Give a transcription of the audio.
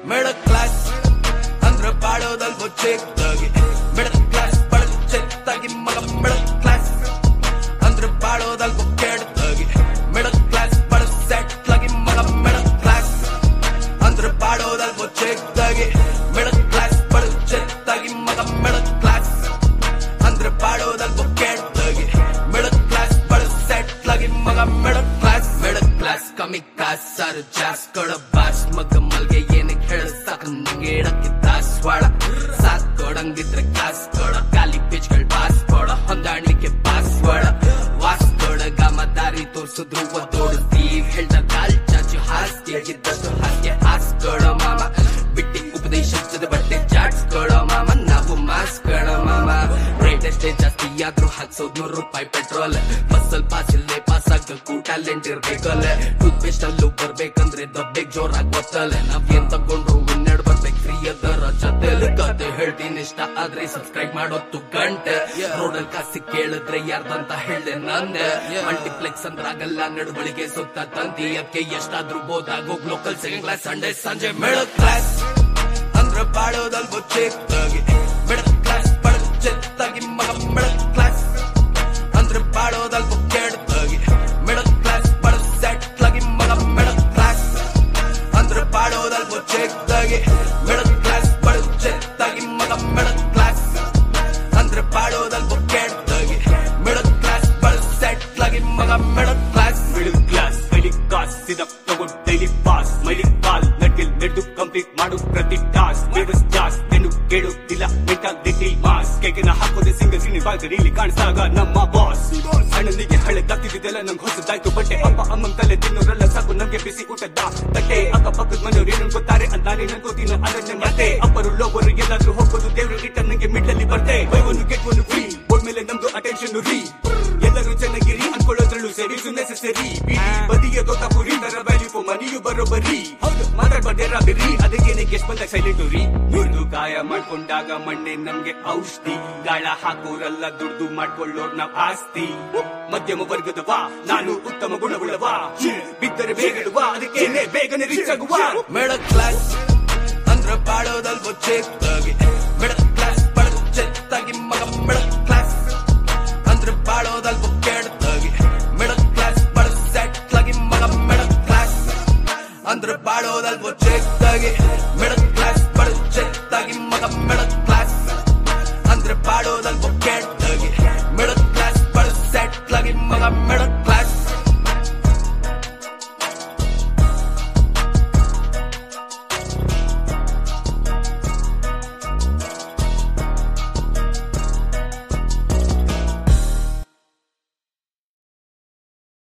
middle class ಅಂದ್ರೆ ಬಾಳೋದಲ್ವೋ ಚಿಕ್ಕದಾಗಿ ಮಿಡಲ್ ಕ್ಲಾಸ್ ಬಳಗ ಚಿಕ್ಕದಾಗಿ ಮಗ ಮಿಡಲ್ ಕ್ಲಾಸ್ ಅಂದ್ರೆ ಬಾಳೋದಲ್ವೋ ಕೆಟ್ಟದಾಗಿ ಮಿಡಲ್ ಕ್ಲಾಸ್ ಬಳಗ ಸೆಟ್ಲಾಗಿ ಮಗ ಮಿಡಲ್ ಕ್ಲಾಸ್ ಅಂದ್ರೆ ಬಾಳೋದಲ್ವೋ ಚಿಕ್ಕದಾಗಿ ಮಿಡಲ್ ಕ್ಲಾಸ್ ಬಳಗ ಚಿಕ್ಕದಾಗಿ ಮಗ ಮಿಡಲ್ ಕ್ಲಾಸ್ ಅಂದ್ರೆ ಬಾಳೋದಲ್ವೋ ಕೆಟ್ಟದಾಗಿ ಮಿಡಲ್ ಕ್ಲಾಸ್ ಬಳಗ ಸೆಟ್ಲಾಗಿ ಮಗ ಮಿಡಲ್ ಕ್ಲಾಸ್ ಕಮ್ಮಿ ಕಾಸ್ ಸಾರು ಜಾಸ್ ಕೊಡ ಬಾಸ್ ಮಗ ಮಲ್ಗೆ ಏನಕ್ಕೆ ಹೇಳ ಸಾಕು ನಂಗೆ ಇಡಕ್ಕೆ ದಾಸ್ವಾಳ ಸಾತ್ ಕೊಡಂಗಿದ್ರೆ ಕಾಸ್ ಕೊಡ ಖಾಲಿ ಪೇಜ್ಗಳ್ ಪಾಸ್ ಕೊಡ ಹೊಂದಾಣಿಕೆ ಪಾಸ್ವರ್ಡ್ ವಾಸ್ ಕೊಡ ಗಾಮ ದಾರಿ ತೋರ್ಸಿದ್ರು ಒದ್ದೋಡ್ತೀವ್ ಹೇಳ್ದ ಕಾಲ್ ಚಾಚು ಹಾಸ್ತಿ ಆಗಿದ್ದಷ್ಟು ಹಾಸ್ಯ ಹಾಸ್ ಕೊಡ ಮಾಮ ಬಿಟ್ಟಿ ಉಪದೇಶದ ಬಟ್ಟೆ ಚಾಟ್ಸ್ ಕೊಡ ಮಾಮ ನಾವು ಮಾಸ್ ಕೊಡ ಮಾಮ ರೇಟ್ ಎಷ್ಟೇ ಜಾಸ್ತಿ ಆದ್ರೂ ₹100 ಪೆಟ್ರೋಲ್ ಬಸ್ಸಲ್ ಪಾಸ್ ಇಲ್ಲೇ ಪಾಸ್ ಆಗಕ್ಕೂ ಟ್ಯಾಲೆಂಟ್ ಇರ್ಬೇಕಲ್ಲ ಟೂತ್ ಪೇಸ್ಟ್ ಅಲ್ಲೂ ಬರ್ಬೇಕಂದ್ರೆ ದಬ್ಬೆಗ್ ಜೋರಾಗಿ ಗೊತ್ತಲ್ಲ ನಾವ್ ಏನ್ ತಗೊಂಡ್ರು ಇನ್ನೆರಡು ಬರ್ಬೇಕು ಫ್ರೀ ಅದರ ಜೊತೆಲಿ ಕತೆ ಹೇಳ್ತೀನಿ ಇಷ್ಟ ಆದ್ರೆ ಸಬ್ಸ್ಕ್ರೈಬ್ ಮಾಡೋತ್ತು ಗಂಟೆ ರೋಡಲ್ ಕಾಸಿ ಕೇಳಿದ್ರೆ ಯಾರ್ದಂತ ಹೇಳ್ದೆ ನಂದೆ ಮಲ್ಟಿಪ್ಲೆಕ್ಸ್ ಅಂದ್ರಾಗಲ್ಲ ನಡುವಳಿಗೆ ಸುತ್ತ ತಂತಿ ಅದಕ್ಕೆ ಎಷ್ಟಾದ್ರೂ ಬೋದಾಗೋಗ್ ಲೋಕಲ್ ಸೆಕೆಂಡ್ ಕ್ಲಾಸ್ ಸಂಡೇ ಸಂಜೆ ಮಿಡಲ್ ಕ್ಲಾಸ್ ಅಂದ್ರೆ ಬಾಳೋದಲ್ವೋ ಚಿಕ್ಕದಾಗಿ ಮಿಡಲ್ ಕ್ಲಾಸ್ ಬಳಗ ಚಿಕ್ಕದಾಗಿ ಮಗ ಮಿಡಲ್ ಕ್ಲಾಸ್ ಅಂದ್ರೆ ಬಾಳೋದಲ್ವೋ ಕೆಟ್ಟದಾಗಿ ಮಿಡಲ್ ಕ್ಲಾಸ್ ಬಳಗ ಸೆಟ್ಲಾಗಿ ಮಗ ಮಿಡಲ್ ಕ್ಲಾಸ್ ಅಂದ್ರೆ ಬಾಳೋದಲ್ವೋ ಚಿಕ್ಕದಾಗಿ ಮಿಡಲ್ ಕ್ಲಾಸ್ ಬಳಗ ಚಿಕ್ಕದಾಗಿ ಮಗ ಮಿಡಲ್ ಕ್ಲಾಸ್ ಅಂದ್ರೆ ಬಾಳೋದಲ್ವೋ ಕೆಟ್ಟದಾಗಿ ಮಿಡಲ್ ಕ್ಲಾಸ್ ಬಳಗ ಸೆಟ್ಲಾಗಿ ಮಗ ಮಿಡಲ್ ಕ್ಲಾಸ್ ಮೈಲಿ ಕಾಸ್ ಸಿದಪ್ ತಗೋ ಡೈಲಿ ಪಾಸ್ ಮೈಲಿ ಕಾಲ್ ನಟಿಲ್ ನೆಟ್ಟು ಕಂಪ್ಲೀಟ್ ಮಾಡು ಪ್ರತಿ ಟಾಸ್ ವೇವಸ್ ಜಾಸ್ ತೆನು ಕೇಳುತ್ತಿಲ್ಲ ಮೆಂಟಾಲಿಟಿ ಮಾಸ್ ಕೇಕಿನ ಹಾಕೋದೆ ಸಿಂಗಲ್ ಸಿನಿ ಬಾಲ್ಗರಿಲಿ ಕಾಣಿಸಾಗ ನಮ್ಮ ಬಾಸ್ ಅಣ್ಣನಿಗೆ ಹಳೆ ತತ್ತಿದ್ದೆಲ್ಲ ನಂಗೆ ಹೊಸದಾಯ್ತು ಬಟ್ಟೆ ಅಪ್ಪ ಅಮ್ಮನ್ ತಲೆ ತಿನ್ನೋರೆಲ್ಲ ಸಾಕು ನಮ್ಗೆ ಬಿಸಿ ಊಟದ ತಟ್ಟೆ ಅಕ್ಕಪಕ್ಕದ ಮನೆಯವ್ರು ಏನು ಗೊತ್ತಾರೆ ಅಂತಾನೆ ನನ್ಕೋತೀನೋ ಅದನ್ನೇ ಮತ್ತೆ ಅಪ್ಪರು ಲೋವರು ಎಲ್ಲಾದ್ರೂ ಹೋಗೋದು ದೇವ್ರು ಇಟ್ಟ ನಂಗೆ ಮಿಡ್ಲಲ್ಲಿ ಬರ್ತೆ ಬೈವನು ಗೆಟ್ವನು ಫ್ರೀ ಬೋರ್ಡ್ ಮೇಲೆ ನಮ್ದು ಅಟೆನ್ಷನ್ ರೀ ಎಲ್ಲರೂ ಚೆನ್ನಾಗಿರಿ ಅನ್ಕೊಳ್ಳೋದ್ರಲ್ಲೂ ಸರಿ ನೆಸೆಸರಿ ಬದಿಯ ಗೊತ್ತಾಪುರಿ ತರ ವ್ಯಾಲ್ಯೂ ಮನಿಯು ಬರೋಬರಿ ಹೌದು ಮಾತಾಡ್ಬಾರ್ದೇರ ಬಿರಿ ಅದಕ್ಕೇನೆ ಗೆಸ್ಟ್ ಬಂದಾಗ ಸೈಲೆಂಟ್ ರೀ ದುಡ್ದು ಗಾಯ ಮಾಡ್ಕೊಂಡಾಗ ಮಣ್ಣೆ ನಮ್ಗೆ ಔಷಧಿ ಗಾಳ ಹಾಕೋರೆಲ್ಲ ದುಡ್ದು ಮಾಡ್ಕೊಳ್ಳೋರ್ ನಾವ್ ಆಸ್ತಿ ಮಧ್ಯಮ ವರ್ಗದವ ನಾನು ಉತ್ತಮ ಗುಣವುಳ್ಳವ ಬಿದ್ದರೆ ಬೇಗಡುವ ಅದಕ್ಕೇನೆ ಬೇಗನೆ ರೀಚ್ ಆಗುವ ಮಿಡಲ್ ಕ್ಲಾಸ್ ಅಂದ್ರೆ ಬಾಳೋದಲ್ವೋ ಚಿಕ್ಕದಾಗಿ ಮಿಡಲ್ ಕ್ಲಾಸ್ ಬಳಗ ಚಿಕ್ಕದಾಗಿ ಮಗ ಮಿಡಲ್ ಕ್ಲಾಸ್ ಅಂದ್ರೆ ಬಾಳೋದಲ್ವೋ ಕೆಟ್ಟದಾಗಿ ಮಿಡಲ್ ಕ್ಲಾಸ್ ಬಳಗ ಸೆಟ್ಲಾಗಿ ಮಗ ಮಿಡಲ್ ಕ್ಲಾಸ್ ಅಂದ್ರೆ ಬಾಳೋದಲ್ವೋ ಚಿಕ್ಕದಾಗಿ ಮಿಡಲ್ ಕ್ಲಾಸ್ ಬಳಗ ಚಿಕ್ಕದಾಗಿ ಮಗ ಮಿಡಲ್ ಕ್ಲಾಸ್ ಅಂದ್ರೆ ಬಾಳೋದಲ್ವೋ ಕೆಟ್ಟದಾಗಿ